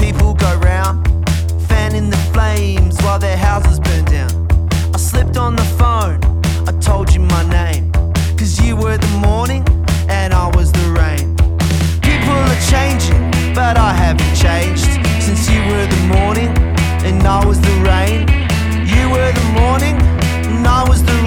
people go round, fanning the flames while their houses burn down. I slipped on the phone, I told you my name, 'cause you were the morning and I was the rain. People are changing, but I haven't changed. Since you were the morning and I was the rain. You were the morning and I was the